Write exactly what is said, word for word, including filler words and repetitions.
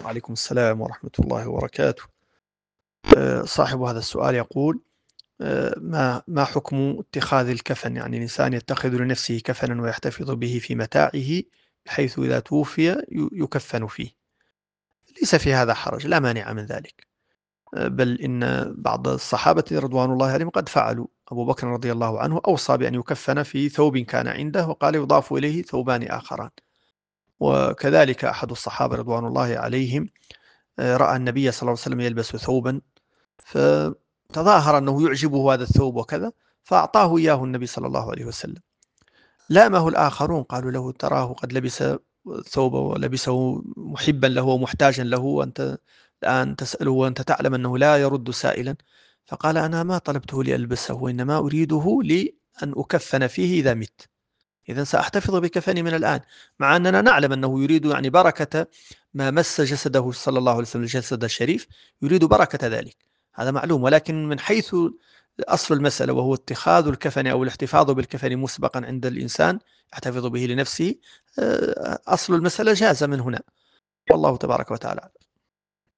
وعليكم السلام ورحمة الله وبركاته. آه، صاحب هذا السؤال يقول: آه، ما ما حكم اتخاذ الكفن؟ يعني الإنسان يتخذ لنفسه كفنا ويحتفظ به في متاعه بحيث إذا توفي ي- يكفن فيه. ليس في هذا حرج، لا مانع من ذلك. آه، بل إن بعض الصحابة رضوان الله عليهم قد فعلوا. أبو بكر رضي الله عنه أوصى بأن يكفن في ثوب كان عنده، وقال يضاف إليه ثوبان آخران. وكذلك أحد الصحابة رضوان الله عليهم آه، رأى النبي صلى الله عليه وسلم يلبس ثوبا، فتظاهر أنه يعجبه هذا الثوب وكذا، فأعطاه إياه النبي صلى الله عليه وسلم. لامه الآخرون قالوا له: تراه قد لبس ثوب ولبسه محبا له ومحتاجا له، وأنت الآن تسأله وأنت تعلم أنه لا يرد سائلا. فقال: أنا ما طلبته لألبسه، وإنما أريده لأن أكفن فيه إذا مت. إذا سأحتفظ بكفني من الآن، مع أننا نعلم أنه يريد يعني بركة ما مس جسده صلى الله عليه وسلم، الجسد الشريف، يريد بركة ذلك، هذا معلوم. ولكن من حيث أصل المسألة، وهو اتخاذ الكفن أو الاحتفاظ بالكفن مسبقا عند الإنسان يحتفظ به لنفسه، أصل المسألة جاز من هنا، والله تبارك وتعالى.